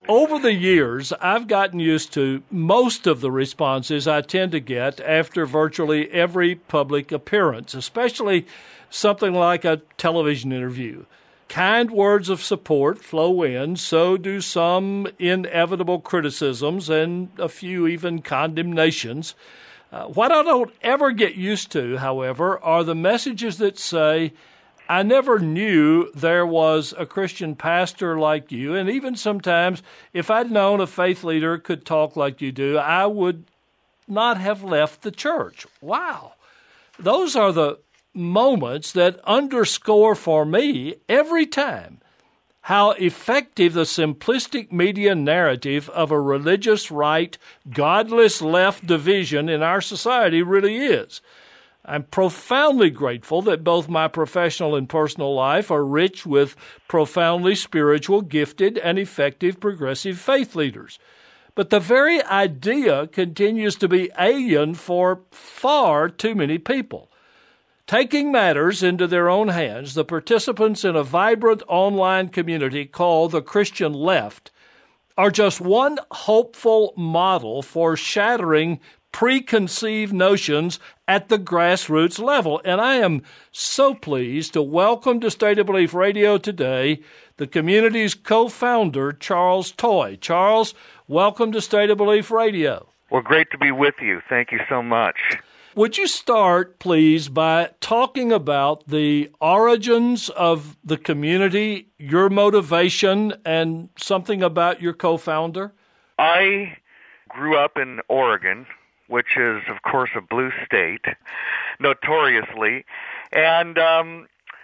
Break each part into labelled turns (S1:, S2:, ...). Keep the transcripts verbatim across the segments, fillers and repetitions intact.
S1: Over the years, I've gotten used to most of the responses I tend to get after virtually every public appearance, especially something like a television interview. Kind words of support flow in, so do some inevitable criticisms and a few even condemnations. Uh, what I don't ever get used to, however, are the messages that say, I never knew there was a Christian pastor like you, and even sometimes, if I'd known a faith leader could talk like you do, I would not have left the church. Wow. Those are the moments that underscore for me every time how effective the simplistic media narrative of a religious right, godless left division in our society really is. I'm profoundly grateful that both my professional and personal life are rich with profoundly spiritual, gifted, and effective progressive faith leaders. But the very idea continues to be alien for far too many people. Taking matters into their own hands, the participants in a vibrant online community called the Christian Left are just one hopeful model for shattering preconceived notions at the grassroots level. And I am so pleased to welcome to State of Belief Radio today the community's co-founder, Charles Toy. Charles, welcome to State of Belief Radio.
S2: Well, great to be with you. Thank you so much.
S1: Would you start, please, by talking about the origins of the community, your motivation, and something about your co-founder?
S2: I grew up in Oregon, which is, of course, a blue state, notoriously. And um,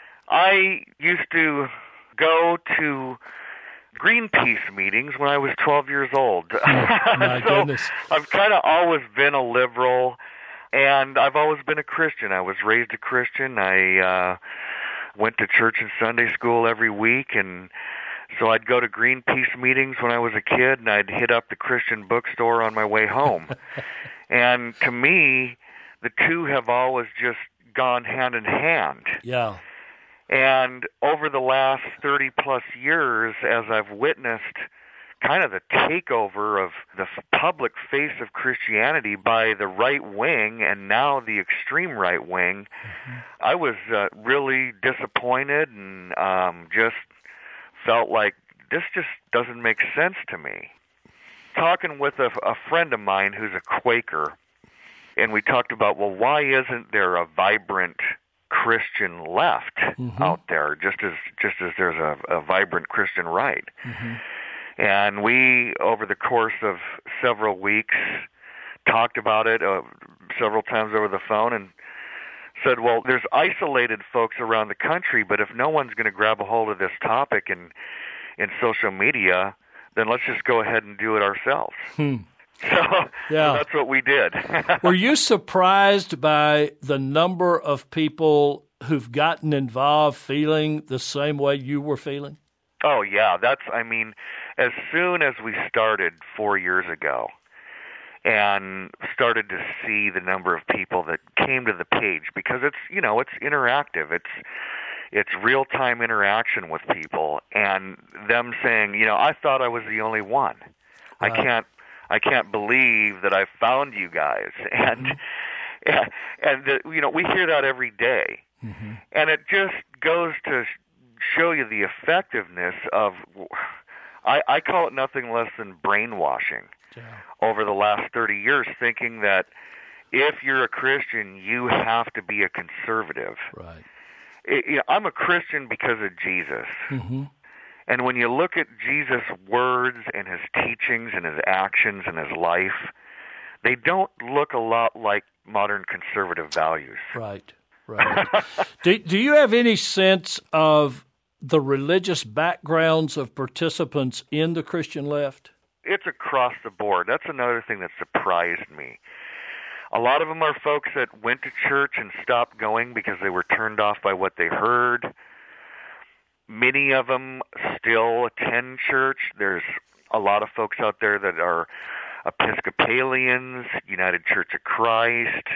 S2: I used to go to Greenpeace meetings when I was twelve years old.
S1: Oh, my
S2: so
S1: goodness.
S2: I've kind of always been a liberal, and I've always been a Christian. I was raised a Christian. I uh, went to church and Sunday school every week, and so I'd go to Greenpeace meetings when I was a kid, and I'd hit up the Christian bookstore on my way home. And to me, the two have always just gone hand in hand.
S1: Yeah.
S2: And over the last thirty-plus years, as I've witnessed kind of the takeover of the public face of Christianity by the right wing and now the extreme right wing, mm-hmm. I was uh, really disappointed and um, just felt like this just doesn't make sense to me. Talking with a, a friend of mine who's a Quaker, and we talked about, well, why isn't there a vibrant Christian left mm-hmm. out there, just as just as there's a, a vibrant Christian right? Mm-hmm. And we, over the course of several weeks, talked about it uh, several times over the phone and said, well, there's isolated folks around the country, but if no one's going to grab a hold of this topic in, in social media, then let's just go ahead and do it ourselves. Hmm. So,
S1: yeah.
S2: so that's what we did.
S1: Were you surprised by the number of people who've gotten involved feeling the same way you were feeling?
S2: Oh, yeah. That's, I mean, as soon as we started four years ago and started to see the number of people that came to the page, because it's, you know, it's interactive. It's it's real-time interaction with people, and them saying, you know, I thought I was the only one. Right. I can't I can't believe that I found you guys. And mm-hmm. and the, you know, we hear that every day. Mm-hmm. And it just goes to show you the effectiveness of, I, I call it nothing less than brainwashing yeah. over the last thirty years, thinking that if you're a Christian, you have to be a conservative.
S1: Right.
S2: It, you know, I'm a Christian because of Jesus. Mm-hmm. And when you look at Jesus' words and his teachings and his actions and his life, they don't look a lot like modern conservative values.
S1: Right, right. do, do you have any sense of the religious backgrounds of participants in the Christian left?
S2: It's across the board. That's another thing that surprised me. A lot of them are folks that went to church and stopped going because they were turned off by what they heard. Many of them still attend church. There's a lot of folks out there that are Episcopalians, United Church of Christ,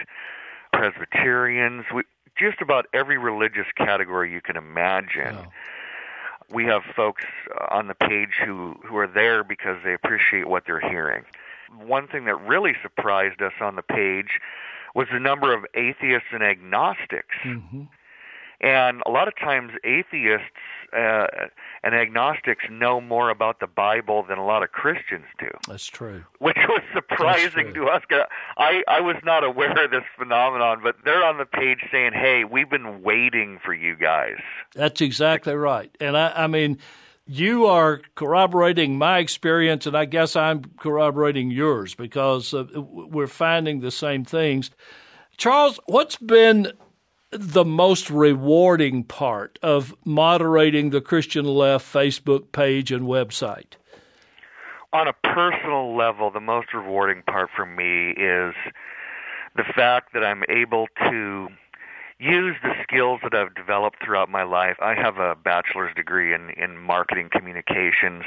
S2: Presbyterians, we, just about every religious category you can imagine. Wow. we have folks on the page who, who are there because they appreciate what they're hearing. One thing that really surprised us on the page was the number of atheists and agnostics.
S1: Mm-hmm.
S2: And a lot of times atheists uh, and agnostics know more about the Bible than a lot of Christians do.
S1: That's true.
S2: Which was surprising to us. I, I was not aware of this phenomenon, but they're on the page saying, hey, we've been waiting for you guys.
S1: That's exactly right. And I, I mean, you are corroborating my experience, and I guess I'm corroborating yours because uh, we're finding the same things. Charles, what's been the most rewarding part of moderating the Christian Left Facebook page and website?
S2: On a personal level, the most rewarding part for me is the fact that I'm able to use the skills that I've developed throughout my life. I have a bachelor's degree in, in marketing communications,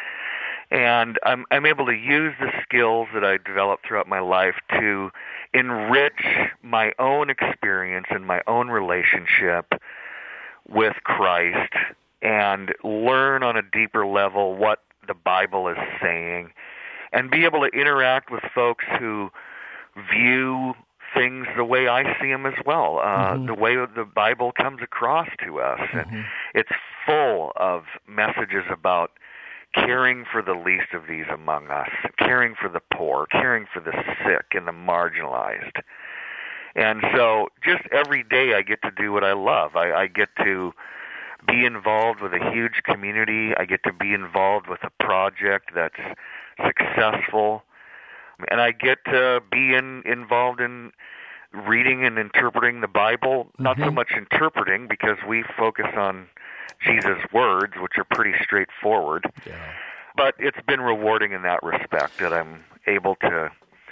S2: and I'm, I'm able to use the skills that I developed throughout my life to enrich my own experience and my own relationship with Christ and learn on a deeper level what the Bible is saying and be able to interact with folks who view things the way I see them as well, uh, mm-hmm. the way the Bible comes across to us. Mm-hmm. And it's full of messages about caring for the least of these among us, caring for the poor, caring for the sick and the marginalized. And so just every day I get to do what I love. I, I get to be involved with a huge community. I get to be involved with a project that's successful. And I get to be in, involved in reading and interpreting the Bible, mm-hmm. not so much interpreting because we focus on Jesus' words, which are pretty straightforward. Yeah. But it's been rewarding in that respect that I'm able to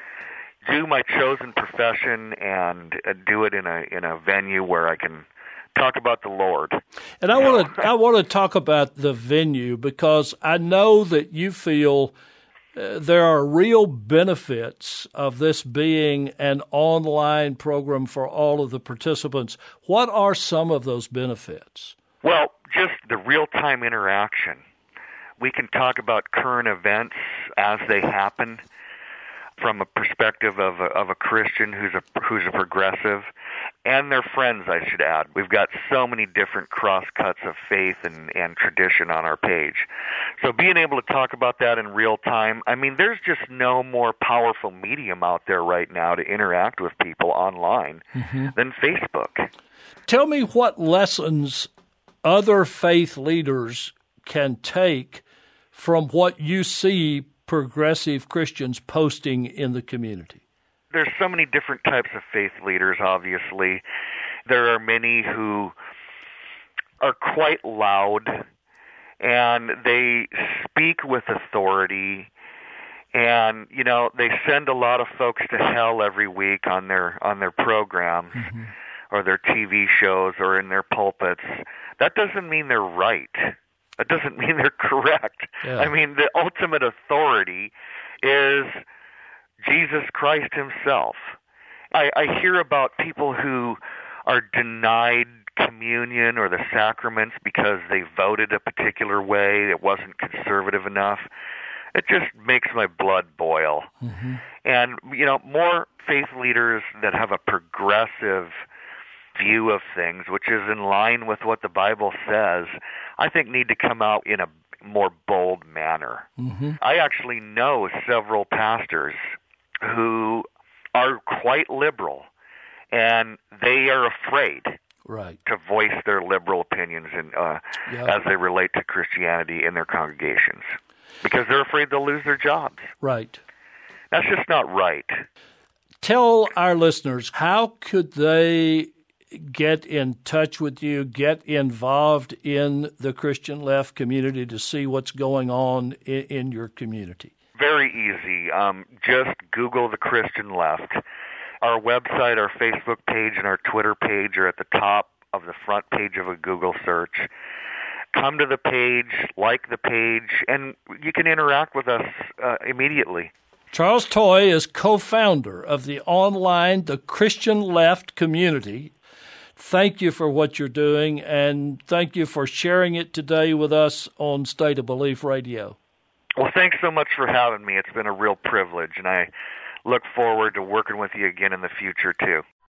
S2: do my chosen profession and uh, do it in a in a venue where I can talk about the Lord.
S1: And I want to I want to talk about the venue because I know that you feel uh, there are real benefits of this being an online program for all of the participants. What are some of those benefits?
S2: Well, just the real-time interaction. We can talk about current events as they happen from a perspective of a, of a Christian who's a who's a progressive, and their friends, I should add. We've got so many different cross-cuts of faith and, and tradition on our page. So being able to talk about that in real time, I mean, there's just no more powerful medium out there right now to interact with people online mm-hmm. than Facebook.
S1: Tell me what lessons other faith leaders can take from what you see progressive Christians posting in the community.
S2: There's so many different types of faith leaders, obviously. There are many who are quite loud, and they speak with authority, and, you know, they send a lot of folks to hell every week on their on their programs mm-hmm. or their T V shows or in their pulpits. That doesn't mean they're right. That doesn't mean they're correct. Yeah. I mean, the ultimate authority is Jesus Christ himself. I, I hear about people who are denied communion or the sacraments because they voted a particular way, it wasn't conservative enough. It just makes my blood boil. Mm-hmm. And, you know, more faith leaders that have a progressive view of things, which is in line with what the Bible says, I think need to come out in a more bold manner. Mm-hmm. I actually know several pastors who are quite liberal, and they are afraid
S1: right.
S2: to voice their liberal opinions in, uh, yep. as they relate to Christianity in their congregations, because they're afraid they'll lose their jobs.
S1: Right.
S2: That's just not right.
S1: Tell our listeners, how could they get in touch with you, get involved in the Christian Left community to see what's going on in, in your community?
S2: Very easy. Um, just Google the Christian Left. Our website, our Facebook page, and our Twitter page are at the top of the front page of a Google search. Come to the page, like the page, and you can interact with us uh, immediately.
S1: Charles Toye is co-founder of the online The Christian Left community. thank you for what you're doing, and thank you for sharing it today with us on State of Belief Radio.
S2: Well, thanks so much for having me. It's been a real privilege, and I look forward to working with you again in the future, too.